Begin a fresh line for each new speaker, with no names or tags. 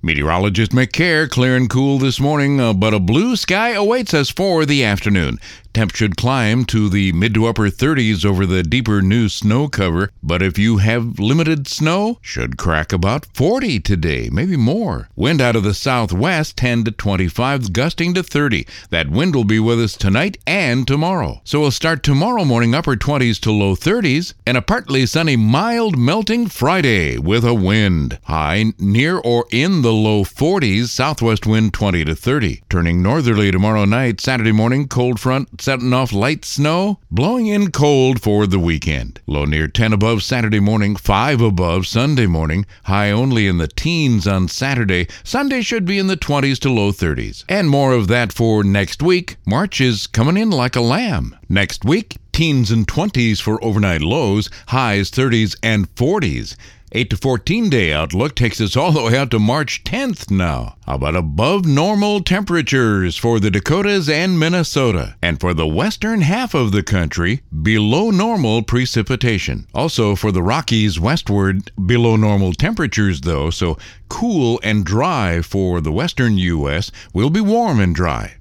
Meteorologist McCare, clear and cool this morning, but a blue sky awaits us for the afternoon. Temps should climb to the mid to upper 30s over the deeper new snow cover, but if you have limited snow, should crack about 40 today, maybe more. Wind out of the southwest, 10 to 25, gusting to 30. That wind will be with us tonight and tomorrow. So we'll start tomorrow morning upper 20s to low 30s, and a partly sunny, mild melting Friday with a wind. High near or in the low 40s, southwest wind 20 to 30. Turning northerly tomorrow night, Saturday morning, cold front setting off light snow, blowing in cold for the weekend. Low near 10 above Saturday morning, 5 above Sunday morning, high only in the teens on Saturday. Sunday should be in the 20s to low 30s. And more of that for next week. March is coming in like a lamb. Next week, teens and 20s for overnight lows, highs 30s and 40s. 8 to 14 day outlook takes us all the way out to March 10th now. How about above normal temperatures for the Dakotas and Minnesota? And for the western half of the country, below normal precipitation. Also for the Rockies westward, below normal temperatures though, so cool and dry for the western U.S. will be warm and dry.